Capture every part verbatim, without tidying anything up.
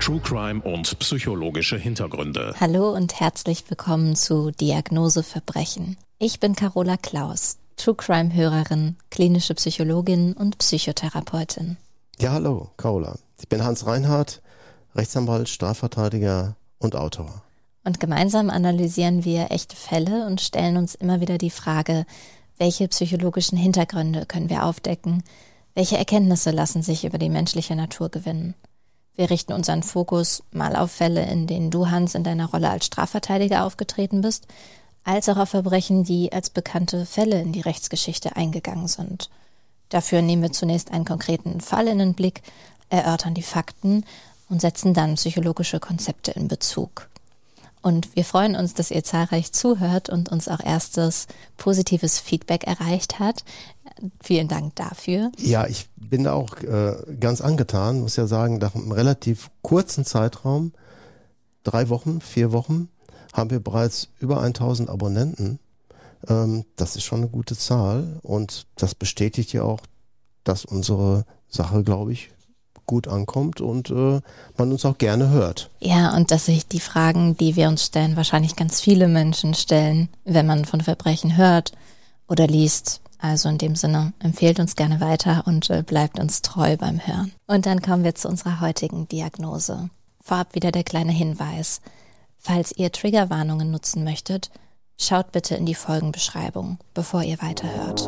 True Crime und psychologische Hintergründe. Hallo und herzlich willkommen zu Diagnose Verbrechen. Ich bin Carola Klaus, True Crime-Hörerin, klinische Psychologin und Psychotherapeutin. Ja, hallo, Carola. Ich bin Hans Reinhardt, Rechtsanwalt, Strafverteidiger und Autor. Und gemeinsam analysieren wir echte Fälle und stellen uns immer wieder die Frage, welche psychologischen Hintergründe können wir aufdecken, welche Erkenntnisse lassen sich über die menschliche Natur gewinnen. Wir richten unseren Fokus mal auf Fälle, in denen du, Hans, in deiner Rolle als Strafverteidiger aufgetreten bist, als auch auf Verbrechen, die als bekannte Fälle in die Rechtsgeschichte eingegangen sind. Dafür nehmen wir zunächst einen konkreten Fall in den Blick, erörtern die Fakten und setzen dann psychologische Konzepte in Bezug. Und wir freuen uns, dass ihr zahlreich zuhört und uns auch erstes positives Feedback erreicht hat. Vielen Dank dafür. Ja, ich bin da auch äh, ganz angetan, muss ja sagen, nach einem relativ kurzen Zeitraum, drei Wochen, vier Wochen, haben wir bereits über tausend Abonnenten. Ähm, das ist schon eine gute Zahl und das bestätigt ja auch, dass unsere Sache, glaube ich, gut ankommt und äh, man uns auch gerne hört. Ja, und dass sich die Fragen, die wir uns stellen, wahrscheinlich ganz viele Menschen stellen, wenn man von Verbrechen hört oder liest. Also in dem Sinne, empfehlt uns gerne weiter und äh, bleibt uns treu beim Hören. Und dann kommen wir zu unserer heutigen Diagnose. Vorab wieder der kleine Hinweis. Falls ihr Triggerwarnungen nutzen möchtet, schaut bitte in die Folgenbeschreibung, bevor ihr weiterhört.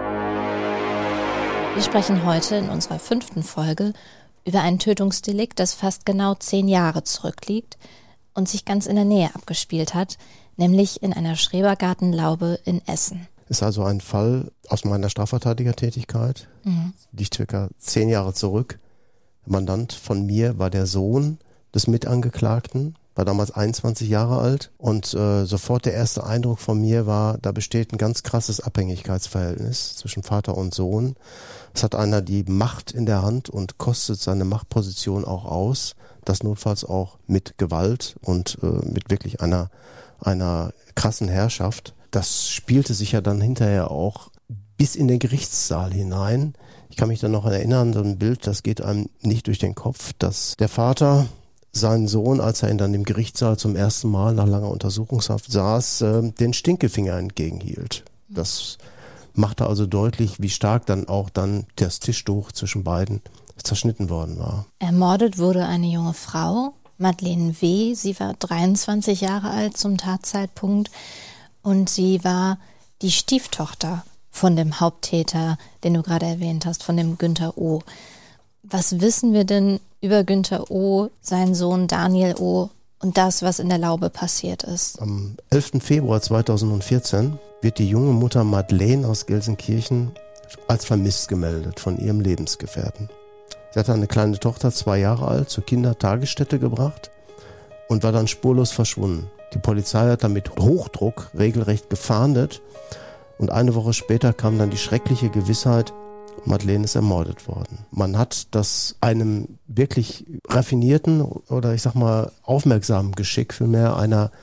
Wir sprechen heute in unserer fünften Folge über ein Tötungsdelikt, das fast genau zehn Jahre zurückliegt und sich ganz in der Nähe abgespielt hat, nämlich in einer Schrebergartenlaube in Essen. Ist also ein Fall aus meiner Strafverteidigertätigkeit, mhm. liegt circa zehn Jahre zurück. Der Mandant von mir war der Sohn des Mitangeklagten, war damals einundzwanzig Jahre alt und äh, sofort der erste Eindruck von mir war, da besteht ein ganz krasses Abhängigkeitsverhältnis zwischen Vater und Sohn. Es hat einer die Macht in der Hand und kostet seine Machtposition auch aus, das notfalls auch mit Gewalt und äh, mit wirklich einer, einer krassen Herrschaft. Das spielte sich ja dann hinterher auch bis in den Gerichtssaal hinein. Ich kann mich dann noch erinnern, so ein Bild, das geht einem nicht durch den Kopf, dass der Vater seinen Sohn, als er ihn dann im Gerichtssaal zum ersten Mal nach langer Untersuchungshaft saß, äh, den Stinkefinger entgegenhielt. Das machte also deutlich, wie stark dann auch dann das Tischtuch zwischen beiden zerschnitten worden war. Ermordet wurde eine junge Frau, Madeleine W. Sie war dreiundzwanzig Jahre alt zum Tatzeitpunkt und sie war die Stieftochter von dem Haupttäter, den du gerade erwähnt hast, von dem Günther O. Was wissen wir denn über Günther O., seinen Sohn Daniel O. und das, was in der Laube passiert ist? Am elften Februar zweitausendvierzehn wird die junge Mutter Madeleine aus Gelsenkirchen als vermisst gemeldet von ihrem Lebensgefährten. Sie hatte eine kleine Tochter, zwei Jahre alt, zur Kindertagesstätte gebracht und war dann spurlos verschwunden. Die Polizei hat dann mit Hochdruck regelrecht gefahndet und eine Woche später kam dann die schreckliche Gewissheit, Madeleine ist ermordet worden. Man hat das einem wirklich raffinierten oder ich sag mal aufmerksamen Geschick vielmehr einer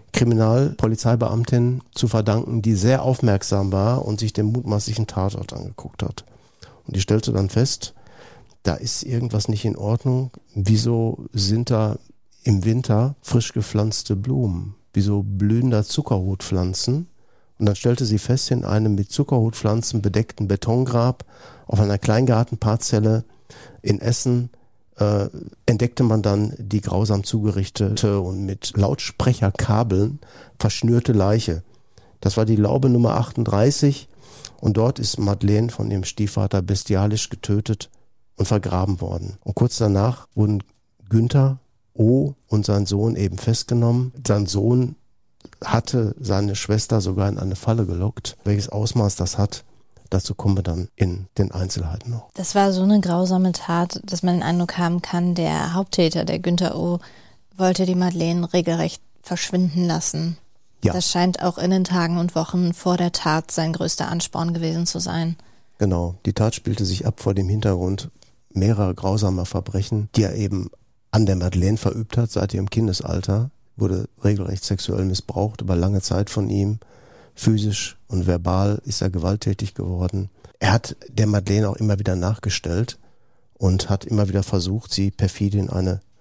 Kriminalpolizeibeamtin zu verdanken, die sehr aufmerksam war und sich den mutmaßlichen Tatort angeguckt hat. Und die stellte dann fest, da ist irgendwas nicht in Ordnung. Wieso sind da im Winter frisch gepflanzte Blumen? Wieso blühen da Zuckerhutpflanzen? Und dann stellte sie fest, in einem mit Zuckerhutpflanzen bedeckten Betongrab auf einer Kleingartenparzelle in Essen äh, entdeckte man dann die grausam zugerichtete und mit Lautsprecherkabeln verschnürte Leiche. Das war die Laube Nummer achtunddreißig und dort ist Madeleine von ihrem Stiefvater bestialisch getötet und vergraben worden. Und kurz danach wurden Günther O. und sein Sohn eben festgenommen. Sein Sohn hatte seine Schwester sogar in eine Falle gelockt. Welches Ausmaß das hat, dazu kommen wir dann in den Einzelheiten noch. Das war so eine grausame Tat, dass man den Eindruck haben kann, der Haupttäter, der Günther O., wollte die Madeleine regelrecht verschwinden lassen. Ja. Das scheint auch in den Tagen und Wochen vor der Tat sein größter Ansporn gewesen zu sein. Genau, die Tat spielte sich ab vor dem Hintergrund mehrerer grausamer Verbrechen, die er eben an der Madeleine verübt hat seit ihrem Kindesalter. Wurde regelrecht sexuell missbraucht über lange Zeit von ihm. Physisch und verbal ist er gewalttätig geworden. Er hat der Madeleine auch immer wieder nachgestellt und hat immer wieder versucht, sie perfide in eine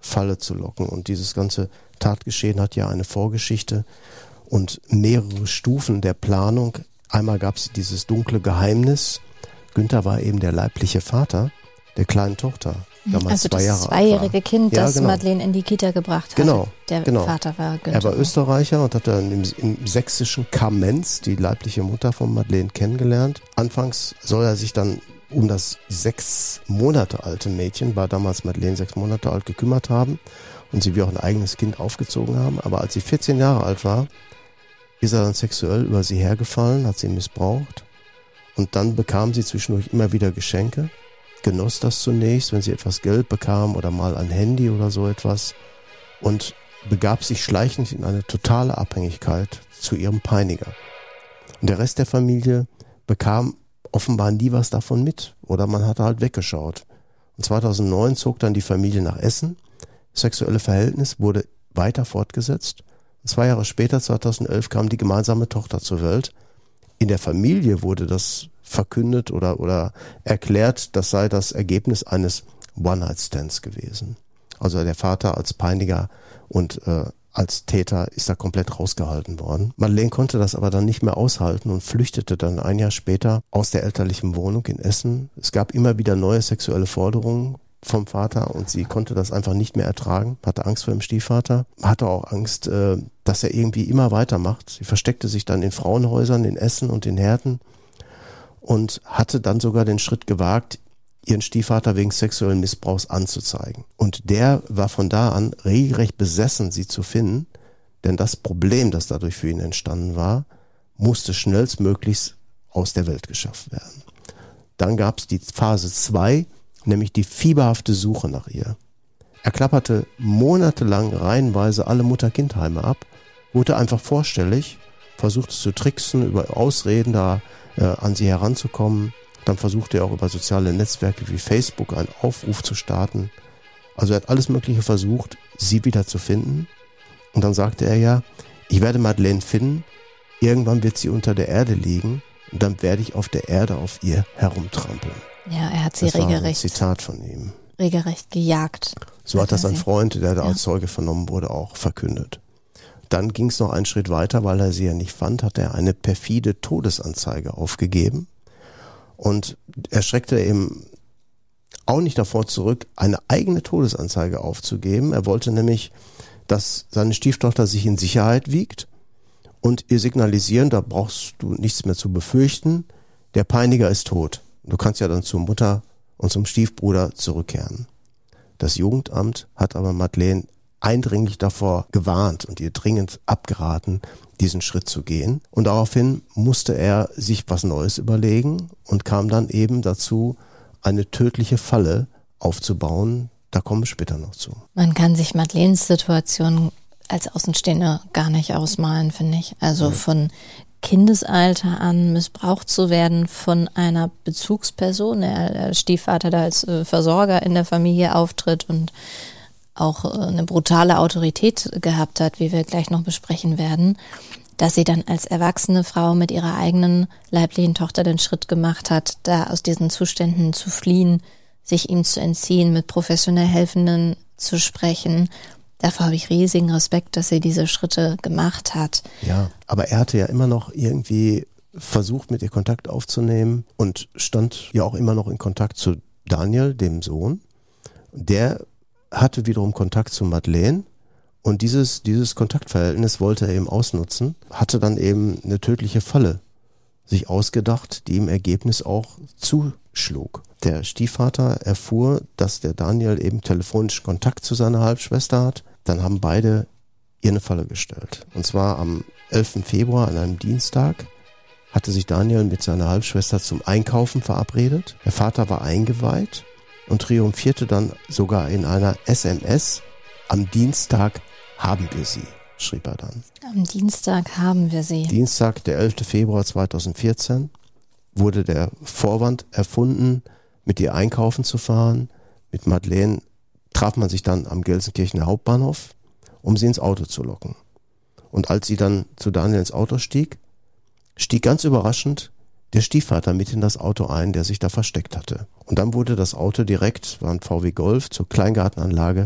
Falle zu locken. Und dieses ganze Tatgeschehen hat ja eine Vorgeschichte und mehrere Stufen der Planung. Einmal gab es dieses dunkle Geheimnis. Günther war eben der leibliche Vater der kleinen Tochter. Damals also zwei das Jahre zweijährige Kind, ja, das genau. Madeleine in die Kita gebracht hat. Genau, der genau. Vater war Günther. Er war Österreicher und hat dann im, im sächsischen Kamenz die leibliche Mutter von Madeleine kennengelernt. Anfangs soll er sich dann um das sechs Monate alte Mädchen, war damals Madeleine sechs Monate alt, gekümmert haben und sie wie auch ein eigenes Kind aufgezogen haben. Aber als sie vierzehn Jahre alt war, ist er dann sexuell über sie hergefallen, hat sie missbraucht und dann bekam sie zwischendurch immer wieder Geschenke, genoss das zunächst, wenn sie etwas Geld bekam oder mal ein Handy oder so etwas und begab sich schleichend in eine totale Abhängigkeit zu ihrem Peiniger. Und der Rest der Familie bekam offenbar nie was davon mit oder man hatte halt weggeschaut. Und zweitausendneun zog dann die Familie nach Essen. Das sexuelle Verhältnis wurde weiter fortgesetzt. Und zwei Jahre später, zweitausendelf, kam die gemeinsame Tochter zur Welt. In der Familie wurde das verkündet oder, oder erklärt, das sei das Ergebnis eines One-Night-Stands gewesen. Also der Vater als Peiniger und äh, als Täter ist da komplett rausgehalten worden. Madeleine konnte das aber dann nicht mehr aushalten und flüchtete dann ein Jahr später aus der elterlichen Wohnung in Essen. Es gab immer wieder neue sexuelle Forderungen vom Vater und sie konnte das einfach nicht mehr ertragen, hatte Angst vor dem Stiefvater, hatte auch Angst, äh, dass er irgendwie immer weitermacht. Sie versteckte sich dann in Frauenhäusern in Essen und in Herten und hatte dann sogar den Schritt gewagt, ihren Stiefvater wegen sexuellen Missbrauchs anzuzeigen. Und der war von da an regelrecht besessen, sie zu finden, denn das Problem, das dadurch für ihn entstanden war, musste schnellstmöglichst aus der Welt geschafft werden. Dann gab es die Phase zwei, nämlich die fieberhafte Suche nach ihr. Er klapperte monatelang reihenweise alle Mutter-Kind-Heime ab, wurde einfach vorstellig, versuchte zu tricksen, über Ausreden da äh, an sie heranzukommen. Dann versuchte er auch über soziale Netzwerke wie Facebook einen Aufruf zu starten. Also er hat alles Mögliche versucht, sie wieder zu finden. Und dann sagte er ja, ich werde Madeleine finden, irgendwann wird sie unter der Erde liegen und dann werde ich auf der Erde auf ihr herumtrampeln. Ja, er hat sie das regelrecht, war ein Zitat von ihm. regelrecht gejagt. So hat das ein Freund, der da ja. als Zeuge vernommen wurde, auch verkündet. Dann ging es noch einen Schritt weiter, weil er sie ja nicht fand, hat er eine perfide Todesanzeige aufgegeben. Und er schreckte eben auch nicht davor zurück, eine eigene Todesanzeige aufzugeben. Er wollte nämlich, dass seine Stieftochter sich in Sicherheit wiegt und ihr signalisieren, da brauchst du nichts mehr zu befürchten, der Peiniger ist tot. Du kannst ja dann zur Mutter und zum Stiefbruder zurückkehren. Das Jugendamt hat aber Madeleine eindringlich davor gewarnt und ihr dringend abgeraten, diesen Schritt zu gehen. Und daraufhin musste er sich was Neues überlegen und kam dann eben dazu, eine tödliche Falle aufzubauen. Da kommen wir später noch zu. Man kann sich Madeleines Situation als Außenstehender gar nicht ausmalen, finde ich. Also ja. Von Kindesalter an missbraucht zu werden von einer Bezugsperson, der Stiefvater da als Versorger in der Familie auftritt und auch eine brutale Autorität gehabt hat, wie wir gleich noch besprechen werden, dass sie dann als erwachsene Frau mit ihrer eigenen leiblichen Tochter den Schritt gemacht hat, da aus diesen Zuständen zu fliehen, sich ihm zu entziehen, mit professionell Helfenden zu sprechen. Davor habe ich riesigen Respekt, dass sie diese Schritte gemacht hat. Ja, aber er hatte ja immer noch irgendwie versucht, mit ihr Kontakt aufzunehmen und stand ja auch immer noch in Kontakt zu Daniel, dem Sohn. Der hatte wiederum Kontakt zu Madeleine und dieses, dieses Kontaktverhältnis wollte er eben ausnutzen, hatte dann eben eine tödliche Falle sich ausgedacht, die im Ergebnis auch zuschlug. Der Stiefvater erfuhr, dass der Daniel eben telefonischen Kontakt zu seiner Halbschwester hat. Dann haben beide ihr eine Falle gestellt. Und zwar am elften Februar, an einem Dienstag, hatte sich Daniel mit seiner Halbschwester zum Einkaufen verabredet. Der Vater war eingeweiht und triumphierte dann sogar in einer S M S. Am Dienstag haben wir sie, schrieb er dann. Am Dienstag haben wir sie. Dienstag, der elfte Februar zweitausendvierzehn, wurde der Vorwand erfunden, mit ihr einkaufen zu fahren. Mit Madeleine traf man sich dann am Gelsenkirchener Hauptbahnhof, um sie ins Auto zu locken. Und als sie dann zu Daniel ins Auto stieg, stieg ganz überraschend der Stiefvater mit in das Auto ein, der sich da versteckt hatte. Und dann wurde das Auto direkt, war ein V W Golf, zur Kleingartenanlage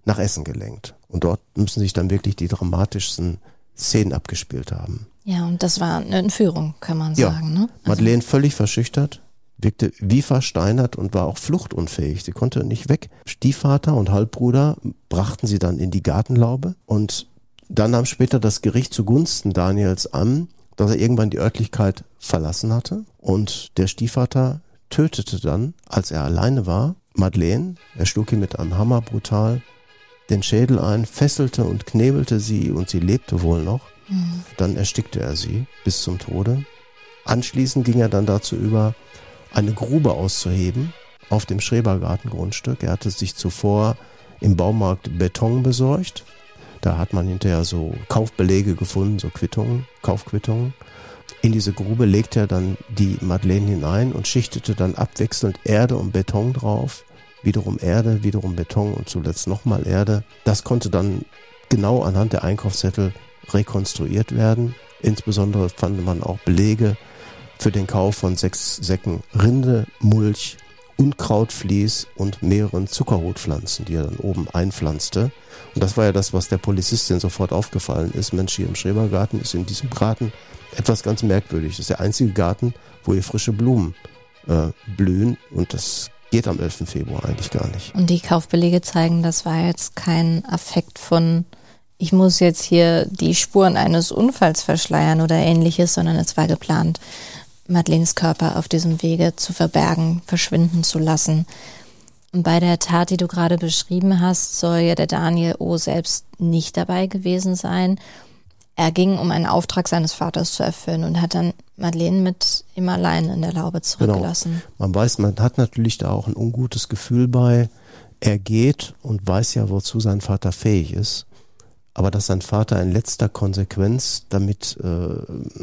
nach Essen gelenkt. Und dort müssen sich dann wirklich die dramatischsten Szenen abgespielt haben. Ja, und das war eine Entführung, kann man ja. sagen. Ne? Also Madeleine völlig verschüchtert, wirkte wie versteinert und war auch fluchtunfähig. Sie konnte nicht weg. Stiefvater und Halbbruder brachten sie dann in die Gartenlaube und dann nahm später das Gericht zugunsten Daniels an, dass er irgendwann die Örtlichkeit verlassen hatte und der Stiefvater tötete dann, als er alleine war, Madeleine. Er schlug ihn mit einem Hammer brutal den Schädel ein, fesselte und knebelte sie und sie lebte wohl noch. Mhm. Dann erstickte er sie bis zum Tode. Anschließend ging er dann dazu über, eine Grube auszuheben auf dem Schrebergartengrundstück. Er hatte sich zuvor im Baumarkt Beton besorgt. Da hat man hinterher so Kaufbelege gefunden, so Quittungen, Kaufquittungen. In diese Grube legte er dann die Madeleine hinein und schichtete dann abwechselnd Erde und Beton drauf. Wiederum Erde, wiederum Beton und zuletzt nochmal Erde. Das konnte dann genau anhand der Einkaufszettel rekonstruiert werden. Insbesondere fand man auch Belege für den Kauf von sechs Säcken Rinde, Mulch, Unkrautvlies und mehreren Zuckerhutpflanzen, die er dann oben einpflanzte. Und das war ja das, was der Polizistin sofort aufgefallen ist. Mensch, hier im Schrebergarten ist in diesem Garten etwas ganz Merkwürdiges. Das ist der einzige Garten, wo hier frische Blumen äh, blühen und das geht am elften Februar eigentlich gar nicht. Und die Kaufbelege zeigen, das war jetzt kein Affekt von, ich muss jetzt hier die Spuren eines Unfalls verschleiern oder ähnliches, sondern es war geplant, Madeleines Körper auf diesem Wege zu verbergen, verschwinden zu lassen. Und bei der Tat, die du gerade beschrieben hast, soll ja der Daniel O. selbst nicht dabei gewesen sein. Er ging, um einen Auftrag seines Vaters zu erfüllen und hat dann Madeleine mit ihm allein in der Laube zurückgelassen. Genau. Man weiß, man hat natürlich da auch ein ungutes Gefühl bei. Er geht und weiß ja, wozu sein Vater fähig ist. Aber dass sein Vater in letzter Konsequenz damit äh,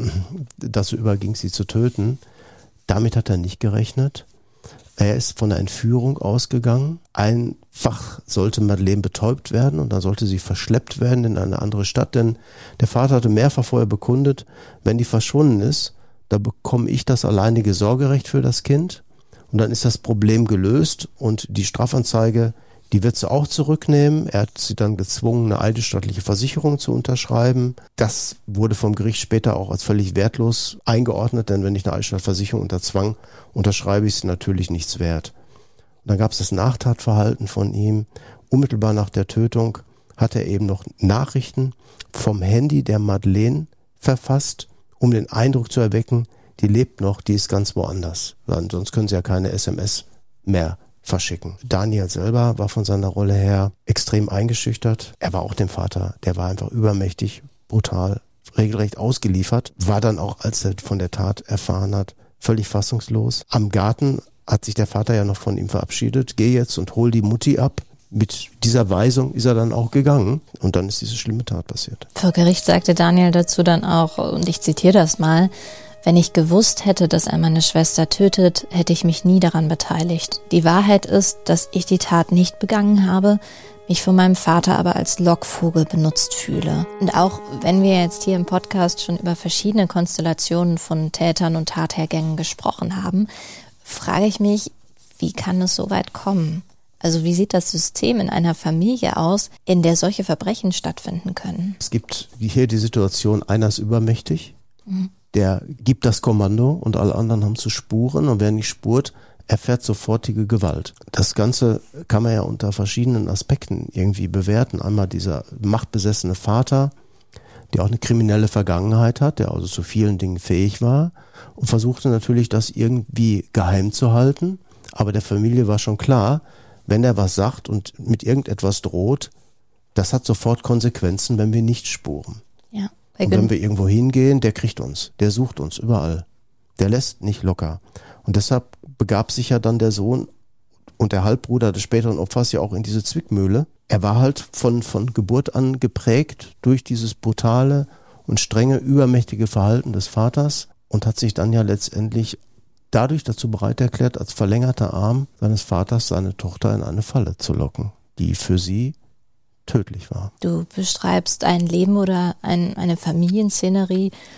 dazu überging, sie zu töten, damit hat er nicht gerechnet. Er ist von der Entführung ausgegangen. Einfach sollte Madeleine betäubt werden und dann sollte sie verschleppt werden in eine andere Stadt, denn der Vater hatte mehrfach vorher bekundet, wenn die verschwunden ist, da bekomme ich das alleinige Sorgerecht für das Kind und dann ist das Problem gelöst und die Strafanzeige, die wird sie auch zurücknehmen. Er hat sie dann gezwungen, eine eidesstattliche Versicherung zu unterschreiben. Das wurde vom Gericht später auch als völlig wertlos eingeordnet, denn wenn ich eine Eidesstattversicherung unter Zwang unterschreibe, ist sie natürlich nichts wert. Und dann gab es das Nachtatverhalten von ihm. Unmittelbar nach der Tötung hat er eben noch Nachrichten vom Handy der Madeleine verfasst, um den Eindruck zu erwecken, die lebt noch, die ist ganz woanders. Sonst können sie ja keine S M S mehr verschicken. Daniel selber war von seiner Rolle her extrem eingeschüchtert. Er war auch dem Vater, der war einfach übermächtig, brutal, regelrecht ausgeliefert. War dann auch, als er von der Tat erfahren hat, völlig fassungslos. Am Garten hat sich der Vater ja noch von ihm verabschiedet. Geh jetzt und hol die Mutti ab. Mit dieser Weisung ist er dann auch gegangen und dann ist diese schlimme Tat passiert. Vor Gericht sagte Daniel dazu dann auch, und ich zitiere das mal, wenn ich gewusst hätte, dass er meine Schwester tötet, hätte ich mich nie daran beteiligt. Die Wahrheit ist, dass ich die Tat nicht begangen habe, mich von meinem Vater aber als Lockvogel benutzt fühle. Und auch wenn wir jetzt hier im Podcast schon über verschiedene Konstellationen von Tätern und Tathergängen gesprochen haben, frage ich mich, wie kann es so weit kommen? Also wie sieht das System in einer Familie aus, in der solche Verbrechen stattfinden können? Es gibt hier die Situation, einer ist übermächtig, mhm. der gibt das Kommando und alle anderen haben zu spuren und wer nicht spurt, erfährt sofortige Gewalt. Das Ganze kann man ja unter verschiedenen Aspekten irgendwie bewerten. Einmal dieser machtbesessene Vater, der auch eine kriminelle Vergangenheit hat, der also zu vielen Dingen fähig war und versuchte natürlich, das irgendwie geheim zu halten. Aber der Familie war schon klar, wenn er was sagt und mit irgendetwas droht, das hat sofort Konsequenzen, wenn wir nicht spuren. Ja. Und wenn wir irgendwo hingehen, der kriegt uns, der sucht uns überall. Der lässt nicht locker. Und deshalb begab sich ja dann der Sohn und der Halbbruder des späteren Opfers ja auch in diese Zwickmühle. Er war halt von, von Geburt an geprägt durch dieses brutale und strenge, übermächtige Verhalten des Vaters und hat sich dann ja letztendlich dadurch dazu bereit erklärt, als verlängerter Arm seines Vaters seine Tochter in eine Falle zu locken, die für sie tödlich war. Du beschreibst ein Leben oder ein, eine Familienszenerie,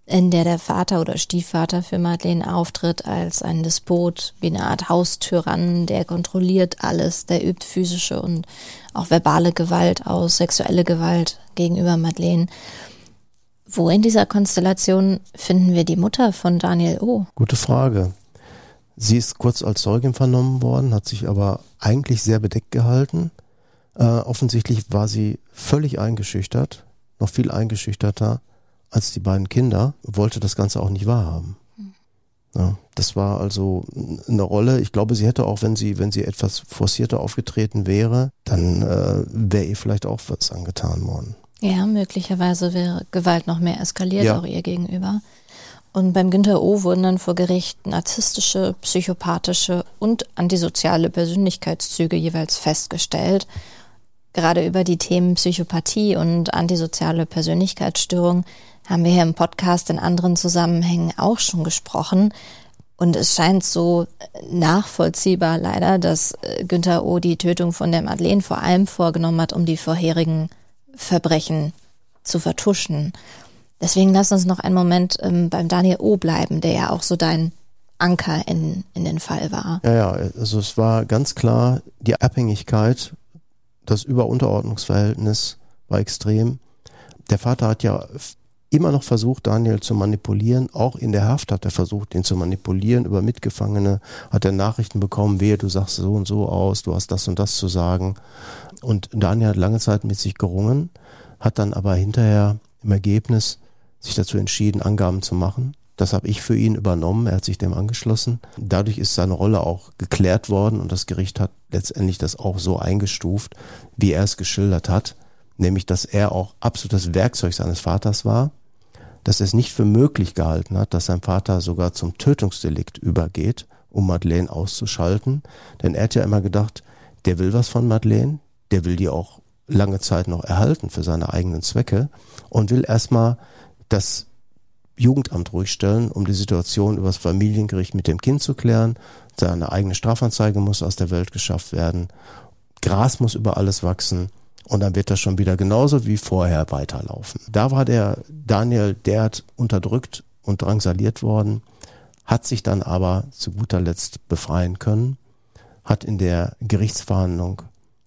in der der Vater oder Stiefvater für Madeleine auftritt als ein Despot, wie eine Art Haustyrann, der kontrolliert alles, der übt physische und auch verbale Gewalt aus, sexuelle Gewalt gegenüber Madeleine. Wo in dieser Konstellation finden wir die Mutter von Daniel O.? Gute Frage. Sie ist kurz als Zeugin vernommen worden, hat sich aber eigentlich sehr bedeckt gehalten. Äh, offensichtlich war sie völlig eingeschüchtert, noch viel eingeschüchterter als die beiden Kinder, wollte das Ganze auch nicht wahrhaben. Ja, das war also eine Rolle. Ich glaube, sie hätte auch, wenn sie, wenn sie etwas forcierter aufgetreten wäre, dann äh, wäre ihr vielleicht auch was angetan worden. Ja, möglicherweise wäre Gewalt noch mehr eskaliert, ja. auch ihr gegenüber. Und beim Günther O. wurden dann vor Gericht narzisstische, psychopathische und antisoziale Persönlichkeitszüge jeweils festgestellt. Gerade über die Themen Psychopathie und antisoziale Persönlichkeitsstörung haben wir hier im Podcast in anderen Zusammenhängen auch schon gesprochen. Und es scheint so nachvollziehbar leider, dass Günther O. die Tötung von der Madeleine vor allem vorgenommen hat, um die vorherigen Verbrechen zu vertuschen. Deswegen lass uns noch einen Moment ähm, beim Daniel O. bleiben, der ja auch so dein Anker in, in den Fall war. Ja, ja, also es war ganz klar, die Abhängigkeit, das Über-Unterordnungsverhältnis war extrem. Der Vater hat ja immer noch versucht, Daniel zu manipulieren. Auch in der Haft hat er versucht, ihn zu manipulieren. Über Mitgefangene hat er Nachrichten bekommen, wehe, du sagst so und so aus, du hast das und das zu sagen. Und Daniel hat lange Zeit mit sich gerungen, hat dann aber hinterher im Ergebnis sich dazu entschieden, Angaben zu machen. Das habe ich für ihn übernommen, er hat sich dem angeschlossen. Dadurch ist seine Rolle auch geklärt worden und das Gericht hat letztendlich das auch so eingestuft, wie er es geschildert hat. Nämlich, dass er auch absolut das Werkzeug seines Vaters war, dass er es nicht für möglich gehalten hat, dass sein Vater sogar zum Tötungsdelikt übergeht, um Madeleine auszuschalten. Denn er hat ja immer gedacht, der will was von Madeleine, der will die auch lange Zeit noch erhalten für seine eigenen Zwecke und will erstmal das Jugendamt ruhig stellen, um die Situation über das Familiengericht mit dem Kind zu klären. Seine eigene Strafanzeige muss aus der Welt geschafft werden. Gras muss über alles wachsen. Und dann wird das schon wieder genauso wie vorher weiterlaufen. Da war der Daniel derart unterdrückt und drangsaliert worden, hat sich dann aber zu guter Letzt befreien können, hat in der Gerichtsverhandlung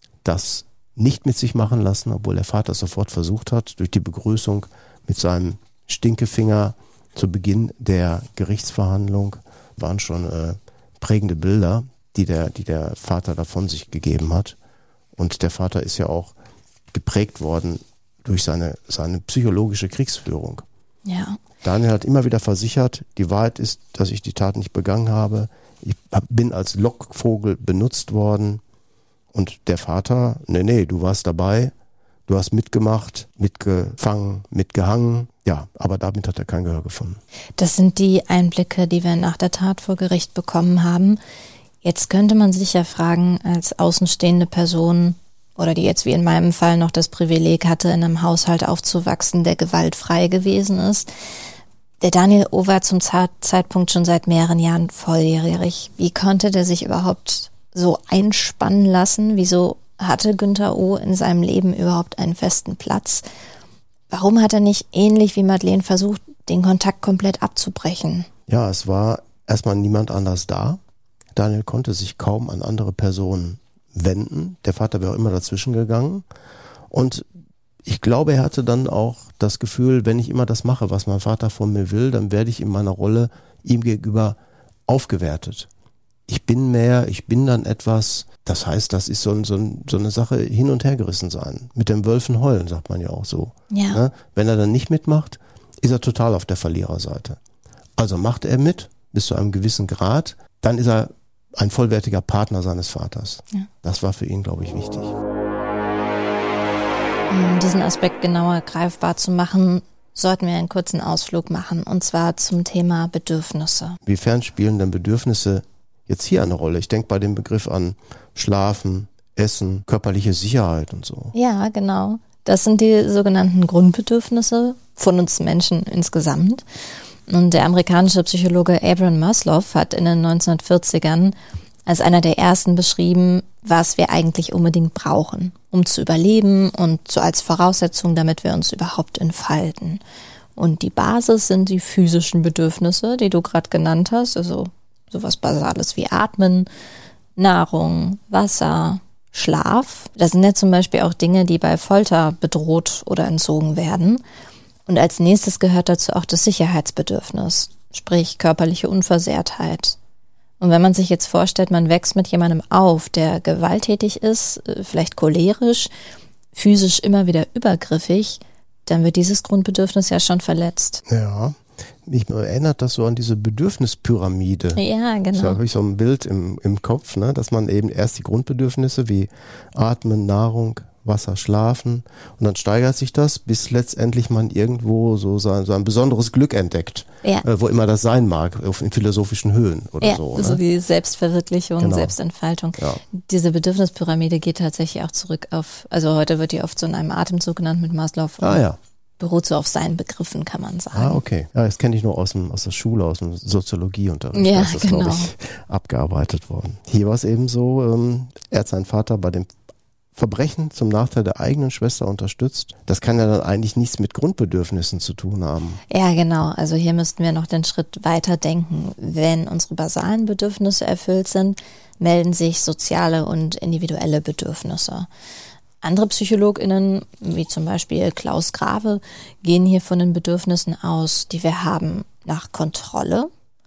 das nicht mit sich machen lassen, obwohl der Vater sofort versucht hat, durch die Begrüßung mit seinem Stinkefinger zu Beginn der Gerichtsverhandlung waren schon äh, prägende Bilder, die der, die der Vater da von sich gegeben hat. Und der Vater ist ja auch geprägt worden durch seine, seine psychologische Kriegsführung. Ja. Daniel hat immer wieder versichert, die Wahrheit ist, dass ich die Tat nicht begangen habe. Ich bin als Lockvogel benutzt worden. Und der Vater, nee, nee, du warst dabei, du hast mitgemacht, mitgefangen, mitgehangen. Ja, aber damit hat er kein Gehör gefunden. Das sind die Einblicke, die wir nach der Tat vor Gericht bekommen haben. Jetzt könnte man sich ja fragen, als außenstehende Person oder die jetzt wie in meinem Fall noch das Privileg hatte, in einem Haushalt aufzuwachsen, der gewaltfrei gewesen ist. Der Daniel O. war zum Zeitpunkt schon seit mehreren Jahren volljährig. Wie konnte der sich überhaupt so einspannen lassen? Wieso hatte Günther O. in seinem Leben überhaupt einen festen Platz? Warum hat er nicht ähnlich wie Madeleine versucht, den Kontakt komplett abzubrechen? Ja, es war erstmal niemand anders da. Daniel konnte sich kaum an andere Personen wenden. Der Vater wäre auch immer dazwischen gegangen. Und ich glaube, er hatte dann auch das Gefühl, wenn ich immer das mache, was mein Vater von mir will, dann werde ich in meiner Rolle ihm gegenüber aufgewertet. Ich bin mehr, ich bin dann etwas, das heißt, das ist so, so, so eine Sache hin und her gerissen sein. Mit dem Wölfen heulen, sagt man ja auch so. Ja. Ne? Wenn er dann nicht mitmacht, ist er total auf der Verliererseite. Also macht er mit, bis zu einem gewissen Grad, dann ist er ein vollwertiger Partner seines Vaters. Ja. Das war für ihn, glaube ich, wichtig. Um diesen Aspekt genauer greifbar zu machen, sollten wir einen kurzen Ausflug machen, und zwar zum Thema Bedürfnisse. Inwiefern spielen denn Bedürfnisse jetzt hier eine Rolle? Ich denke bei dem Begriff an Schlafen, Essen, körperliche Sicherheit und so. Ja, genau. Das sind die sogenannten Grundbedürfnisse von uns Menschen insgesamt. Und der amerikanische Psychologe Abraham Maslow hat in den neunzehnhundertvierzigern als einer der ersten beschrieben, was wir eigentlich unbedingt brauchen, um zu überleben und so als Voraussetzung, damit wir uns überhaupt entfalten. Und die Basis sind die physischen Bedürfnisse, die du gerade genannt hast, also sowas Basales wie Atmen, Nahrung, Wasser, Schlaf. Das sind ja zum Beispiel auch Dinge, die bei Folter bedroht oder entzogen werden. Und als nächstes gehört dazu auch das Sicherheitsbedürfnis, sprich körperliche Unversehrtheit. Und wenn man sich jetzt vorstellt, man wächst mit jemandem auf, der gewalttätig ist, vielleicht cholerisch, physisch immer wieder übergriffig, dann wird dieses Grundbedürfnis ja schon verletzt. Ja, mich erinnert das so an diese Bedürfnispyramide. Ja, genau. Da habe ich so ein Bild im, im Kopf, ne, dass man eben erst die Grundbedürfnisse wie Atmen, Nahrung, Wasser, Schlafen und dann steigert sich das, bis letztendlich man irgendwo so sein, so ein besonderes Glück entdeckt, ja. äh, wo immer das sein mag, auf in philosophischen Höhen oder ja, so. Ne? So wie Selbstverwirklichung, genau. Selbstentfaltung. Ja. Diese Bedürfnispyramide geht tatsächlich auch zurück auf, also heute wird die oft so in einem Atemzug genannt mit Maslow. Ah ja. Beruht so auf seinen Begriffen, kann man sagen. Ah, okay. Ja, das kenne ich nur aus, dem, aus der Schule, aus dem Soziologieunterricht. Ja, das ist, genau. glaube ich, abgearbeitet worden. Hier war es eben so, ähm, er hat seinen Vater bei dem Verbrechen zum Nachteil der eigenen Schwester unterstützt. Das kann ja dann eigentlich nichts mit Grundbedürfnissen zu tun haben. Ja, genau. Also hier müssten wir noch den Schritt weiter denken. Wenn unsere basalen Bedürfnisse erfüllt sind, melden sich soziale und individuelle Bedürfnisse. Andere PsychologInnen, wie zum Beispiel Klaus Grave, gehen hier von den Bedürfnissen aus, die wir haben, nach Kontrolle,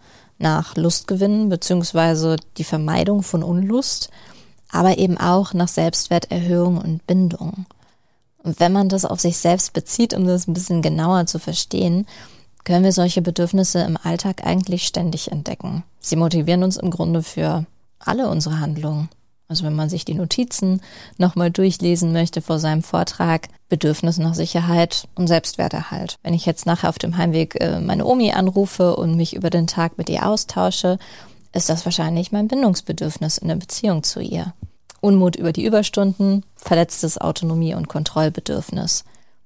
nach Lustgewinn bzw. die Vermeidung von Unlust, aber eben auch nach Selbstwerterhöhung und Bindung. Und wenn man das auf sich selbst bezieht, um das ein bisschen genauer zu verstehen, können wir solche Bedürfnisse im Alltag eigentlich ständig entdecken. Sie motivieren uns im Grunde für alle unsere Handlungen. Also wenn man sich die Notizen nochmal durchlesen möchte vor seinem Vortrag, Bedürfnis nach Sicherheit und Selbstwerterhalt. Wenn ich jetzt nachher auf dem Heimweg äh, meine Omi anrufe und mich über den Tag mit ihr austausche, ist das wahrscheinlich mein Bindungsbedürfnis in der Beziehung zu ihr. Unmut über die Überstunden, verletztes Autonomie- und Kontrollbedürfnis.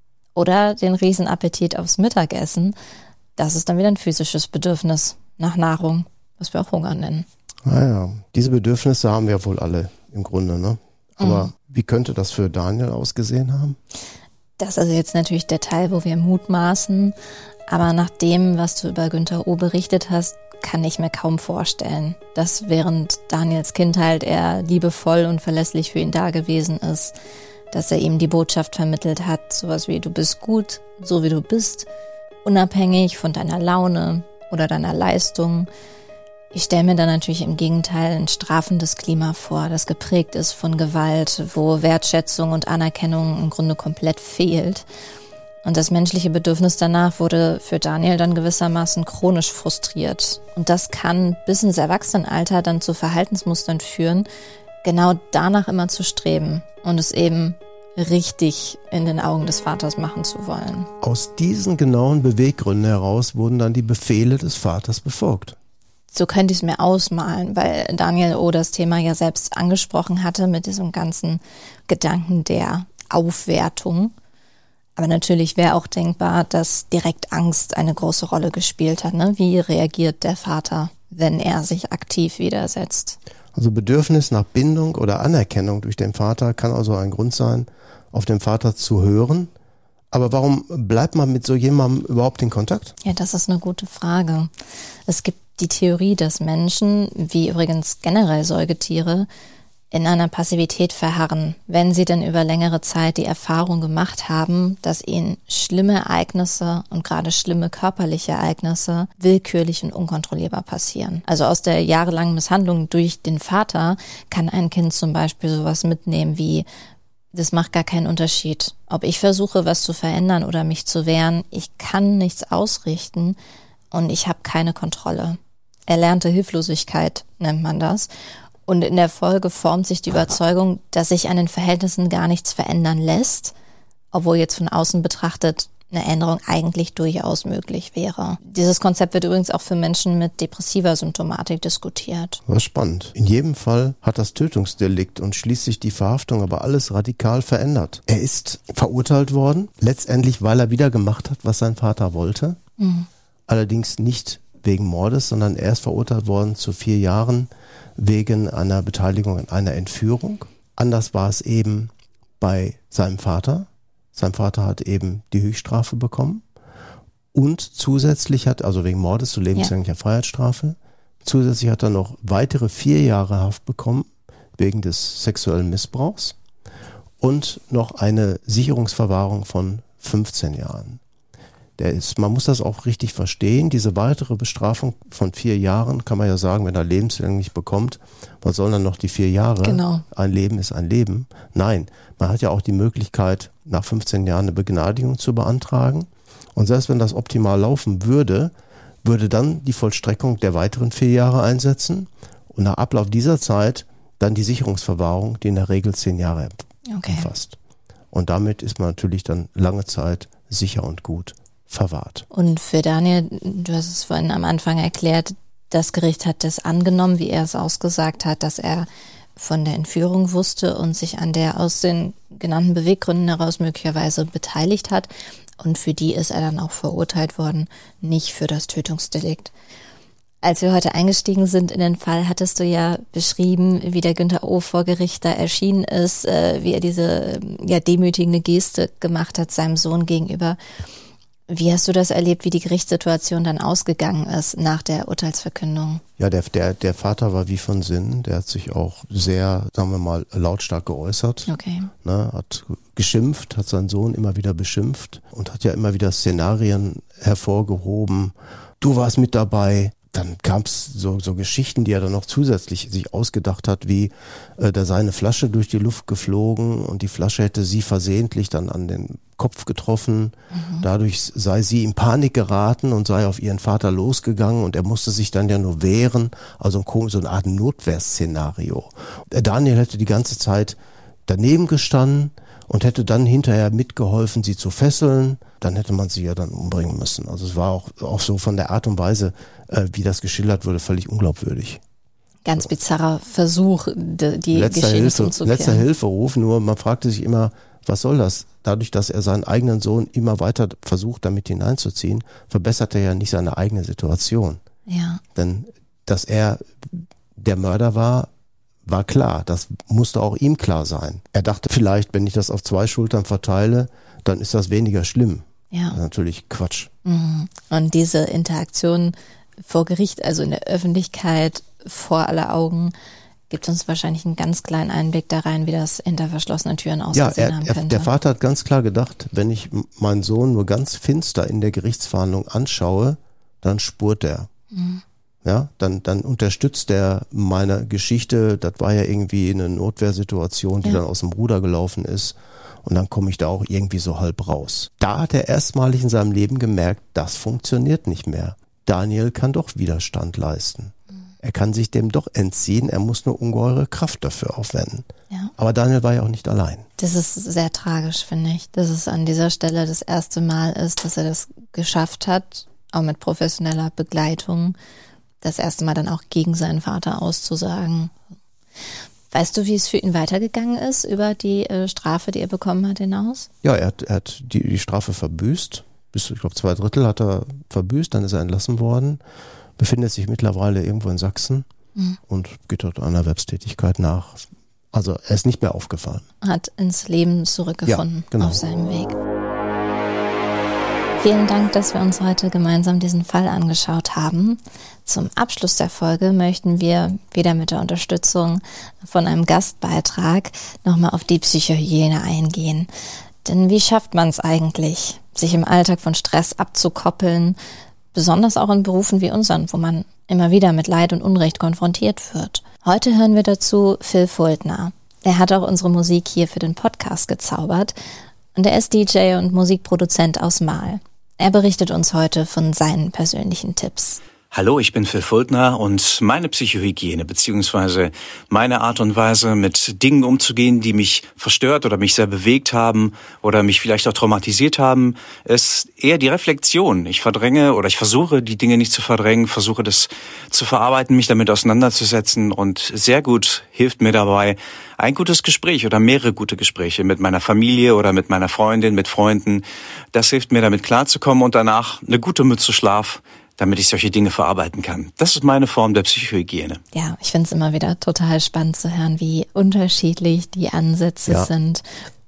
Oder den Riesenappetit aufs Mittagessen, das ist dann wieder ein physisches Bedürfnis nach Nahrung, was wir auch Hunger nennen. Naja, diese Bedürfnisse haben wir wohl alle im Grunde, ne? Aber mhm. wie könnte das für Daniel ausgesehen haben? Das ist jetzt natürlich der Teil, wo wir mutmaßen. Aber nach dem, was du über Günther O. berichtet hast, kann ich mir kaum vorstellen, dass während Daniels Kindheit er liebevoll und verlässlich für ihn da gewesen ist, dass er ihm die Botschaft vermittelt hat, sowas wie du bist gut, so wie du bist, unabhängig von deiner Laune oder deiner Leistung. Ich stelle mir dann natürlich im Gegenteil ein strafendes Klima vor, das geprägt ist von Gewalt, wo Wertschätzung und Anerkennung im Grunde komplett fehlt. Und das menschliche Bedürfnis danach wurde für Daniel dann gewissermaßen chronisch frustriert. Und das kann bis ins Erwachsenenalter dann zu Verhaltensmustern führen, genau danach immer zu streben und es eben richtig in den Augen des Vaters machen zu wollen. Aus diesen genauen Beweggründen heraus wurden dann die Befehle des Vaters befolgt. So könnte ich es mir ausmalen, weil Daniel O. das Thema ja selbst angesprochen hatte mit diesem ganzen Gedanken der Aufwertung. Aber natürlich wäre auch denkbar, dass direkt Angst eine große Rolle gespielt hat. Ne? Wie reagiert der Vater, wenn er sich aktiv widersetzt? Also Bedürfnis nach Bindung oder Anerkennung durch den Vater kann also ein Grund sein, auf den Vater zu hören. Aber warum bleibt man mit so jemandem überhaupt in Kontakt? Ja, das ist eine gute Frage. Es gibt die Theorie, dass Menschen, wie übrigens generell Säugetiere, in einer Passivität verharren, wenn sie denn über längere Zeit die Erfahrung gemacht haben, dass ihnen schlimme Ereignisse und gerade schlimme körperliche Ereignisse willkürlich und unkontrollierbar passieren. Also aus der jahrelangen Misshandlung durch den Vater kann ein Kind zum Beispiel sowas mitnehmen wie: Das macht gar keinen Unterschied, ob ich versuche, was zu verändern oder mich zu wehren. Ich kann nichts ausrichten und ich habe keine Kontrolle. Erlernte Hilflosigkeit nennt man das. Und in der Folge formt sich die Überzeugung, dass sich an den Verhältnissen gar nichts verändern lässt, obwohl jetzt von außen betrachtet eine Änderung eigentlich durchaus möglich wäre. Dieses Konzept wird übrigens auch für Menschen mit depressiver Symptomatik diskutiert. Was spannend. In jedem Fall hat das Tötungsdelikt und schließlich die Verhaftung aber alles radikal verändert. Er ist verurteilt worden, letztendlich weil er wieder gemacht hat, was sein Vater wollte. Mhm. Allerdings nicht wegen Mordes, sondern er ist verurteilt worden zu vier Jahren wegen einer Beteiligung an einer Entführung. Anders war es eben bei seinem Vater. Sein Vater hat eben die Höchststrafe bekommen Und zusätzlich hat, also wegen Mordes zu lebenslänglicher ja. Freiheitsstrafe, zusätzlich hat er noch weitere vier Jahre Haft bekommen wegen des sexuellen Missbrauchs und noch eine Sicherungsverwahrung von fünfzehn Jahren. Der ist, man muss das auch richtig verstehen, diese weitere Bestrafung von vier Jahren, kann man ja sagen, wenn er lebenslänglich bekommt, was sollen dann noch die vier Jahre? Genau. Ein Leben ist ein Leben. Nein, man hat ja auch die Möglichkeit, nach fünfzehn Jahren eine Begnadigung zu beantragen. Und selbst wenn das optimal laufen würde, würde dann die Vollstreckung der weiteren vier Jahre einsetzen und nach Ablauf dieser Zeit dann die Sicherungsverwahrung, die in der Regel zehn Jahre okay. umfasst. Und damit ist man natürlich dann lange Zeit sicher und gut verwahrt. Und für Daniel, du hast es vorhin am Anfang erklärt, das Gericht hat das angenommen, wie er es ausgesagt hat, dass er von der Entführung wusste und sich an der aus den genannten Beweggründen heraus möglicherweise beteiligt hat. Und für die ist er dann auch verurteilt worden, nicht für das Tötungsdelikt. Als wir heute eingestiegen sind in den Fall, hattest du ja beschrieben, wie der Günther O. vor Gericht da erschienen ist, wie er diese ja, demütigende Geste gemacht hat seinem Sohn gegenüber. Wie hast du das erlebt, wie die Gerichtssituation dann ausgegangen ist nach der Urteilsverkündung? Ja, der, der, der Vater war wie von Sinnen. Der hat sich auch sehr, sagen wir mal, lautstark geäußert. Okay. Ne, hat geschimpft, hat seinen Sohn immer wieder beschimpft und hat ja immer wieder Szenarien hervorgehoben. Du warst mit dabei. Dann gab es so, so Geschichten, die er dann noch zusätzlich sich ausgedacht hat, wie äh, da sei eine Flasche durch die Luft geflogen und die Flasche hätte sie versehentlich dann an den Kopf getroffen. Mhm. Dadurch sei sie in Panik geraten und sei auf ihren Vater losgegangen und er musste sich dann ja nur wehren. Also ein, so eine Art Notwehrszenario. Der Daniel hätte die ganze Zeit daneben gestanden und hätte dann hinterher mitgeholfen, sie zu fesseln. Dann hätte man sie ja dann umbringen müssen. Also es war auch, auch so von der Art und Weise, äh, wie das geschildert wurde, völlig unglaubwürdig. Ganz bizarrer Versuch, die, die letzter Geschehen Hilfe, umzukehren. Letzter Hilferuf, nur man fragte sich immer, was soll das? Dadurch, dass er seinen eigenen Sohn immer weiter versucht, damit hineinzuziehen, verbessert er ja nicht seine eigene Situation. Ja. Denn dass er der Mörder war, war klar. Das musste auch ihm klar sein. Er dachte vielleicht, wenn ich das auf zwei Schultern verteile, dann ist das weniger schlimm. Ja. Das ist natürlich Quatsch. Mhm. Und diese Interaktion vor Gericht, also in der Öffentlichkeit, vor aller Augen, gibt uns wahrscheinlich einen ganz kleinen Einblick da rein, wie das hinter verschlossenen Türen ausgesehen ja, er, haben er, könnte. Der Vater hat ganz klar gedacht, wenn ich meinen Sohn nur ganz finster in der Gerichtsverhandlung anschaue, dann spurt er. Mhm. Ja, dann, dann unterstützt er meine Geschichte. Das war ja irgendwie eine Notwehrsituation, die ja. dann aus dem Ruder gelaufen ist. Und dann komme ich da auch irgendwie so halb raus. Da hat er erstmalig in seinem Leben gemerkt, das funktioniert nicht mehr. Daniel kann doch Widerstand leisten. Mhm. Er kann sich dem doch entziehen. Er muss nur ungeheure Kraft dafür aufwenden. Ja. Aber Daniel war ja auch nicht allein. Das ist sehr tragisch, finde ich. Dass es an dieser Stelle das erste Mal ist, dass er das geschafft hat, auch mit professioneller Begleitung, das erste Mal dann auch gegen seinen Vater auszusagen. Weißt du, wie es für ihn weitergegangen ist über die äh, Strafe, die er bekommen hat, hinaus? Ja, er hat, er hat die, die Strafe verbüßt. Bis, ich glaube, zwei Drittel hat er verbüßt, dann ist er entlassen worden. Befindet sich mittlerweile irgendwo in Sachsen mhm. und geht dort einer Erwerbstätigkeit nach. Also er ist nicht mehr aufgefallen. Hat ins Leben zurückgefunden ja, genau. auf seinem Weg. Vielen Dank, dass wir uns heute gemeinsam diesen Fall angeschaut haben. Zum Abschluss der Folge möchten wir wieder mit der Unterstützung von einem Gastbeitrag nochmal auf die Psychohygiene eingehen. Denn wie schafft man es eigentlich, sich im Alltag von Stress abzukoppeln, besonders auch in Berufen wie unseren, wo man immer wieder mit Leid und Unrecht konfrontiert wird? Heute hören wir dazu Phil Fultner. Er hat auch unsere Musik hier für den Podcast gezaubert und er ist D J und Musikproduzent aus Marl. Er berichtet uns heute von seinen persönlichen Tipps. Hallo, ich bin Phil Fultner und meine Psychohygiene beziehungsweise meine Art und Weise, mit Dingen umzugehen, die mich verstört oder mich sehr bewegt haben oder mich vielleicht auch traumatisiert haben, ist eher die Reflexion. Ich verdränge oder ich versuche, die Dinge nicht zu verdrängen, versuche das zu verarbeiten, mich damit auseinanderzusetzen und sehr gut hilft mir dabei ein gutes Gespräch oder mehrere gute Gespräche mit meiner Familie oder mit meiner Freundin, mit Freunden. Das hilft mir, damit klarzukommen und danach eine gute Mütze Schlaf, damit ich solche Dinge verarbeiten kann. Das ist meine Form der Psychohygiene. Ja, ich finde es immer wieder total spannend zu hören, wie unterschiedlich die Ansätze ja. sind.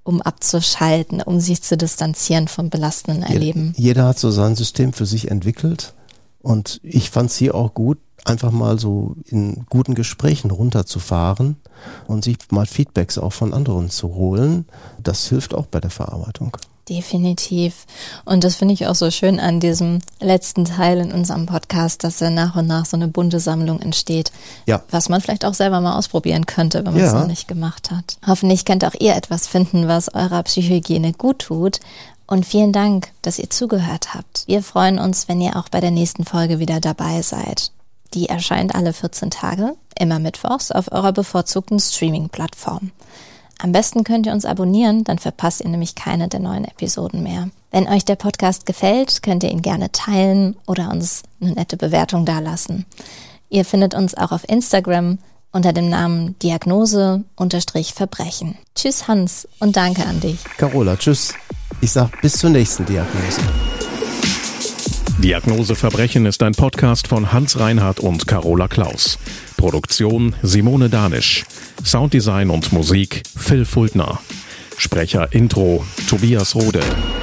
um abzuschalten, um sich zu distanzieren vom belastenden Erleben? Jeder hat so sein System für sich entwickelt und ich fand es hier auch gut, einfach mal so in guten Gesprächen runterzufahren und sich mal Feedbacks auch von anderen zu holen. Das hilft auch bei der Verarbeitung. Definitiv. Und das finde ich auch so schön an diesem letzten Teil in unserem Podcast, dass ja nach und nach so eine bunte Sammlung entsteht, ja. was man vielleicht auch selber mal ausprobieren könnte, wenn man es ja. noch nicht gemacht hat. Hoffentlich könnt auch ihr etwas finden, was eurer Psychohygiene gut tut. Und vielen Dank, dass ihr zugehört habt. Wir freuen uns, wenn ihr auch bei der nächsten Folge wieder dabei seid. Die erscheint alle vierzehn Tage, immer mittwochs, auf eurer bevorzugten Streaming-Plattform. Am besten könnt ihr uns abonnieren, dann verpasst ihr nämlich keine der neuen Episoden mehr. Wenn euch der Podcast gefällt, könnt ihr ihn gerne teilen oder uns eine nette Bewertung dalassen. Ihr findet uns auch auf Instagram unter dem Namen Diagnose-Verbrechen. Tschüss Hans und danke an dich. Carola, tschüss. Ich sag bis zur nächsten Diagnose. Diagnose Verbrechen ist ein Podcast von Hans Reinhardt und Carola Klaus. Produktion Simone Danisch. Sounddesign und Musik Phil Fultner. Sprecher Intro Tobias Rode.